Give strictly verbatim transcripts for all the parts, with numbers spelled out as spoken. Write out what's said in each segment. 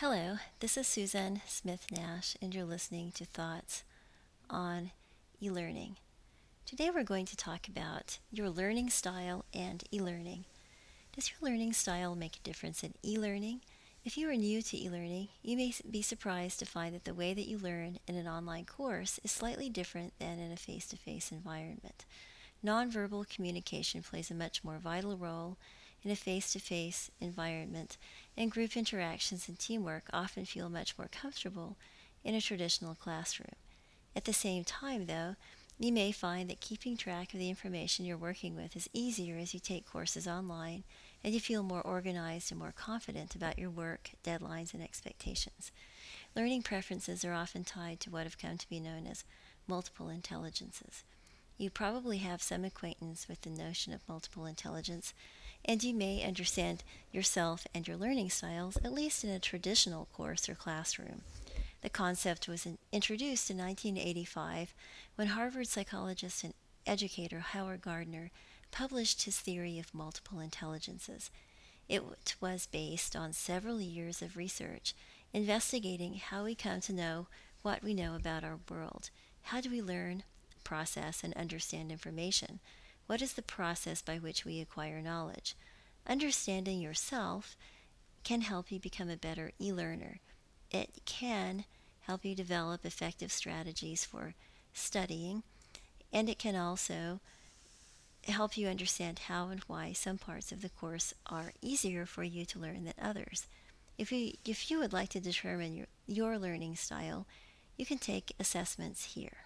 Hello, this is Susan Smith Nash, and you're listening to Thoughts on e learning. Today we're going to talk about your learning style and e learning. Does your learning style make a difference in e learning? If you are new to e learning, you may be surprised to find that the way that you learn in an online course is slightly different than in a face to face environment. Nonverbal communication plays a much more vital role in a face to face environment, and group interactions and teamwork often feel much more comfortable in a traditional classroom. At the same time, though, you may find that keeping track of the information you're working with is easier as you take courses online and you feel more organized and more confident about your work, deadlines, and expectations. Learning preferences are often tied to what have come to be known as multiple intelligences. You probably have some acquaintance with the notion of multiple intelligence, and you may understand yourself and your learning styles, at least in a traditional course or classroom. The concept was in- introduced in nineteen eighty-five when Harvard psychologist and educator Howard Gardner published his theory of multiple intelligences. It was based on several years of research investigating how we come to know what we know about our world. How do we learn, process, and understand information? What is the process by which we acquire knowledge? Understanding yourself can help you become a better e learner. It can help you develop effective strategies for studying, and it can also help you understand how and why some parts of the course are easier for you to learn than others. If you, if you would like to determine your, your learning style, you can take assessments here.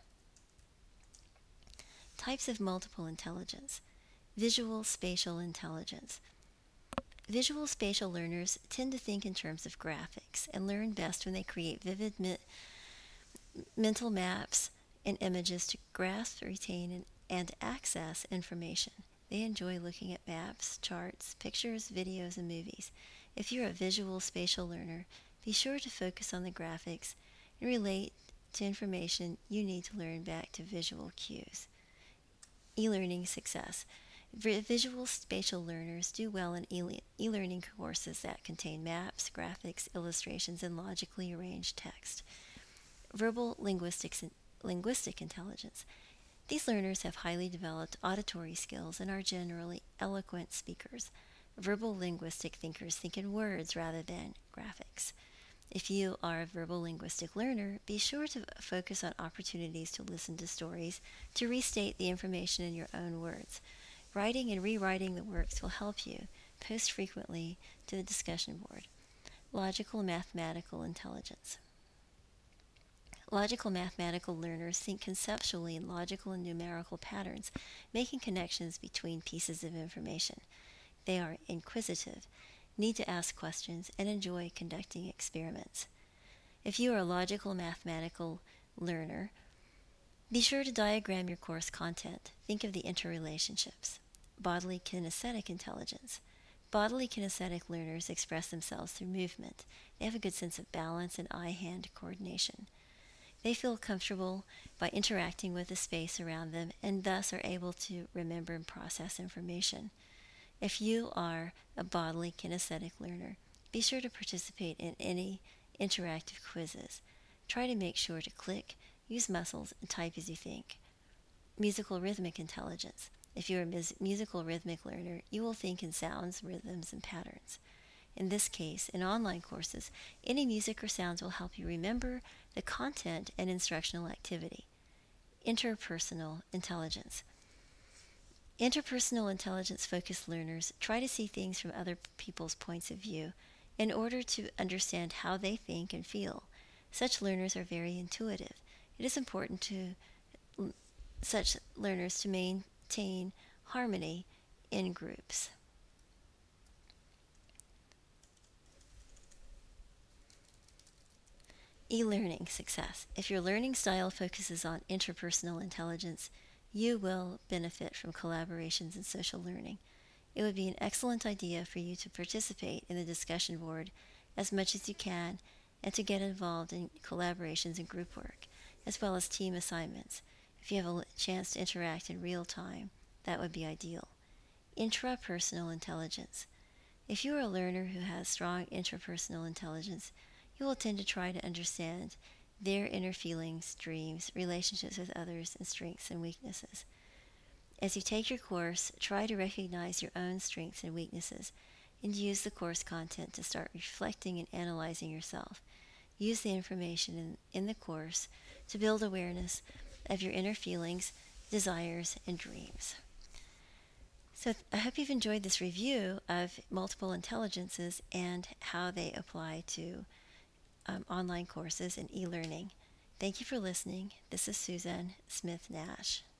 Types of multiple intelligence. Visual spatial intelligence. Visual spatial learners tend to think in terms of graphics and learn best when they create vivid me- mental maps and images to grasp, retain, and, and access information. They enjoy looking at maps, charts, pictures, videos, and movies. If you're a visual spatial learner, be sure to focus on the graphics and relate to information you need to learn back to visual cues. E-learning success. Visual spatial learners do well in e learning courses that contain maps, graphics, illustrations, and logically arranged text. Verbal linguistics and linguistic intelligence. These learners have highly developed auditory skills and are generally eloquent speakers. Verbal linguistic thinkers think in words rather than graphics. If you are a verbal linguistic learner, be sure to focus on opportunities to listen to stories to restate the information in your own words. Writing and rewriting the works will help you. Post frequently to the discussion board. Logical mathematical intelligence. Logical mathematical learners think conceptually in logical and numerical patterns, making connections between pieces of information. They are inquisitive, need to ask questions, and enjoy conducting experiments. If you are a logical mathematical learner, be sure to diagram your course content. Think of the interrelationships. Bodily kinesthetic intelligence. Bodily kinesthetic learners express themselves through movement. They have a good sense of balance and eye-hand coordination. They feel comfortable by interacting with the space around them and thus are able to remember and process information. If you are a bodily kinesthetic learner, be sure to participate in any interactive quizzes. Try to make sure to click, use muscles, and type as you think. Musical rhythmic intelligence. If you're a mus- musical rhythmic learner, you will think in sounds, rhythms, and patterns. In this case, in online courses, any music or sounds will help you remember the content and instructional activity. Interpersonal intelligence. Interpersonal intelligence focused learners try to see things from other people's points of view in order to understand how they think and feel. Such learners are very intuitive. It is important to l- such learners to maintain harmony in groups. E-learning success. If your learning style focuses on interpersonal intelligence, you will benefit from collaborations and social learning. It would be an excellent idea for you to participate in the discussion board as much as you can and to get involved in collaborations and group work, as well as team assignments. If you have a chance to interact in real time, that would be ideal. Intrapersonal intelligence. If you are a learner who has strong interpersonal intelligence, you will tend to try to understand their inner feelings, dreams, relationships with others, and strengths and weaknesses. As you take your course, try to recognize your own strengths and weaknesses and use the course content to start reflecting and analyzing yourself. Use the information in, in the course to build awareness of your inner feelings, desires, and dreams. So th- I hope you've enjoyed this review of multiple intelligences and how they apply to um, online courses and e-learning. Thank you for listening. This is Suzanne Smith Nash.